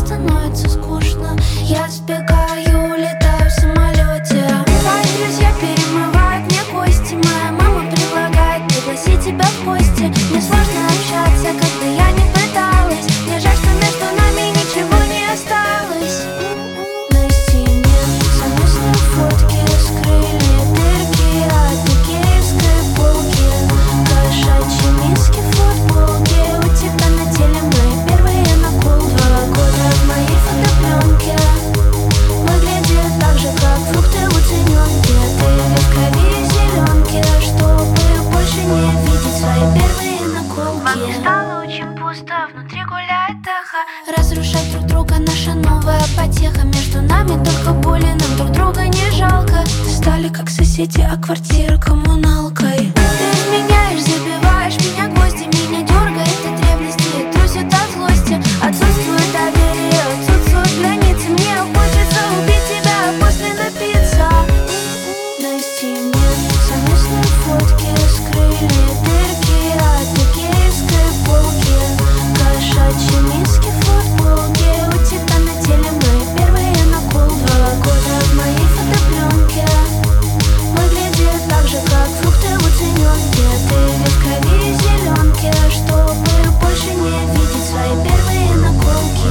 становится скучно. Я сбегаю, летаю в самолете. Твои друзья перемывают мне кости. Моя мама предлагает пригласить тебя в гости. Мне сложно общаться, как бы я ни пыталась. Мне жаль, что между нами ничего не осталось. На стене совместные фотки скрыли дырки от икеевской полки. Кошачьи миски, футболки. У тебя на теле мои первые наколки. 2 года в моей фотопленке выглядит так же, как фрукты в уцененке. Ты в крови и зеленке, чтобы больше не видеть свои первые наколки. Вокруг стало очень пусто, внутри гуляет эхо. Разрушать друг друга наша новая потеха. Между нами только боли, нам друг друга не жалко. Стали как соседи, а квартира коммуналкой. Ты изменяешь, забиваешь меня гвозди. Меня дергает от ревности, трусит от злости. Отсутствует доверие, отсутствуют границы. Мне хочется убить тебя, а после напиться. На стене совместные фотки скрыли дырки от икеевской полки. Кошачьи миски, футболки. У тебя на теле мои первые наколки. 2 года в моей фотопленке выглядит так же, как фрукты в уцененке. Ты в крови и зеленке, чтобы больше не видеть свои первые наколки.